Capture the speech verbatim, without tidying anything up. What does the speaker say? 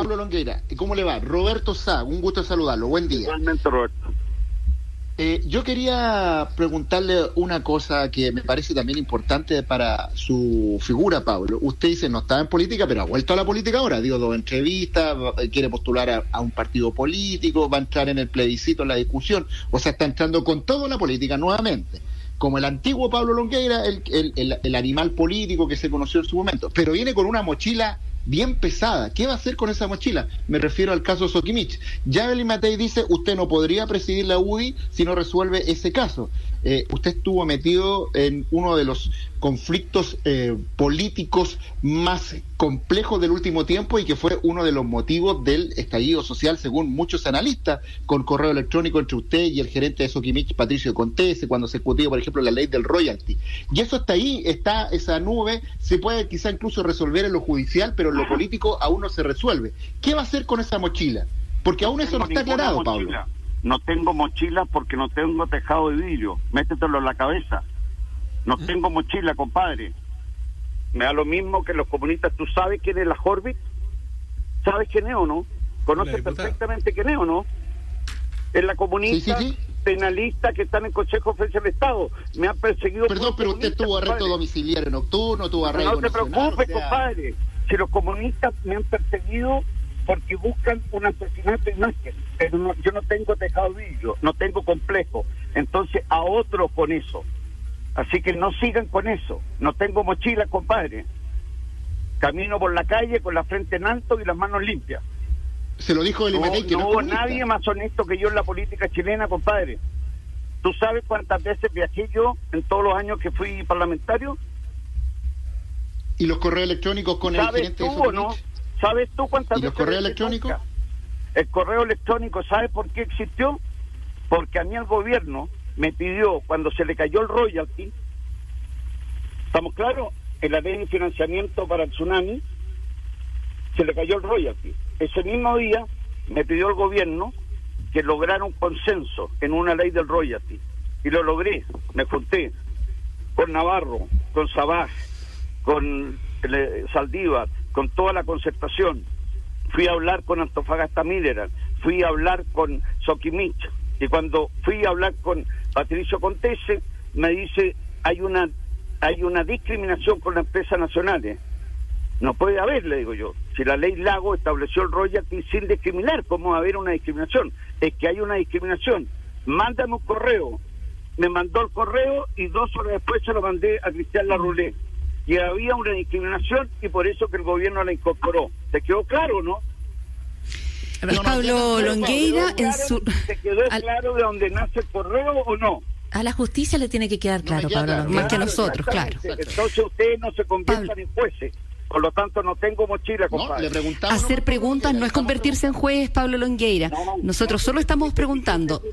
Pablo Longueira, ¿cómo le va? Roberto Sá, un gusto saludarlo, buen día. Igualmente, Roberto. Eh, yo quería preguntarle una cosa que me parece también importante para su figura, Pablo. Usted dice no estaba en política, pero ha vuelto a la política ahora. Dio dos entrevistas, quiere postular a, a un partido político, va a entrar en el plebiscito, en la discusión. O sea, está entrando con toda la política nuevamente. Como el antiguo Pablo Longueira, el, el, el, el animal político que se conoció en su momento. Pero viene con una mochila bien pesada. ¿Qué va a hacer con esa mochila? Me refiero al caso Sokimich. Ya Evelyn Matei dice, usted no podría presidir la U D I si no resuelve ese caso. Eh, usted estuvo metido en uno de los conflictos eh, políticos más complejos del último tiempo y que fue uno de los motivos del estallido social, según muchos analistas, con correo electrónico entre usted y el gerente de Sokimich, Patricio Contese, cuando se discutía, por ejemplo, la ley del royalty. Y eso está ahí, está esa nube, se puede quizá incluso resolver en lo judicial, pero en lo político aún no se resuelve. ¿Qué va a hacer con esa mochila? Porque aún eso no está aclarado, Pablo. No tengo mochila porque no tengo tejado de vidrio. Métetelo en la cabeza. No ¿Eh? tengo mochila, compadre. Me da lo mismo que los comunistas. ¿Tú sabes quién es la Horvitz? ¿Sabes quién es o no? ¿Conoces perfectamente quién es o no? Es la comunista sí, sí, sí. penalista que está en el Consejo de Defensa del Estado. Me han perseguido... Perdón, pero usted tuvo arresto domiciliario nocturno, tuvo arresto... No te preocupes, o sea... compadre. Si los comunistas me han perseguido... porque buscan un asesinato y más que, pero no, yo no tengo tejado de vidrio, no tengo complejo, entonces a otros con eso, así que no sigan con eso, no tengo mochila, compadre, camino por la calle con la frente en alto y las manos limpias. Se lo dijo el no, que no no hubo nadie más honesto que yo en la política chilena, compadre. ¿Tú sabes cuántas veces viajé yo en todos los años que fui parlamentario? ¿Y los correos electrónicos con el gerente tú, de Sokimich? ¿No? ¿Sabes tú cuántas ¿Y los correos electrónicos? El correo electrónico, ¿sabes por qué existió? Porque a mí el gobierno me pidió, cuando se le cayó el royalty, ¿estamos claros? En la ley de financiamiento para el tsunami, se le cayó el royalty. Ese mismo día me pidió el gobierno que lograra un consenso en una ley del royalty. Y lo logré. Me junté con Navarro, con Sabaj, con eh, Saldívar, con toda la concertación. Fui a hablar con Antofagasta Mineral, fui a hablar con Sokimich, y cuando fui a hablar con Patricio Contese, me dice, hay una hay una discriminación con las empresas nacionales. No puede haber, le digo yo. Si la ley Lago estableció el royalty sin discriminar, ¿cómo va a haber una discriminación? Es que hay una discriminación. Mándame un correo. Me mandó el correo y dos horas después se lo mandé a Cristian Larroulé. Y había una discriminación y por eso que el gobierno la incorporó. ¿Te quedó claro, no? Es Pablo Longueira en su... ¿Te quedó Al... claro de dónde nace el correo o no? A la justicia le tiene que quedar claro, no Pablo Longueira, más que a nosotros, claro. Entonces ustedes no se conviertan Pablo. en jueces. Por lo tanto, no tengo mochila, compadre. No, Hacer preguntas no es convertirse en juez, Pablo Longueira. Nosotros solo estamos preguntando.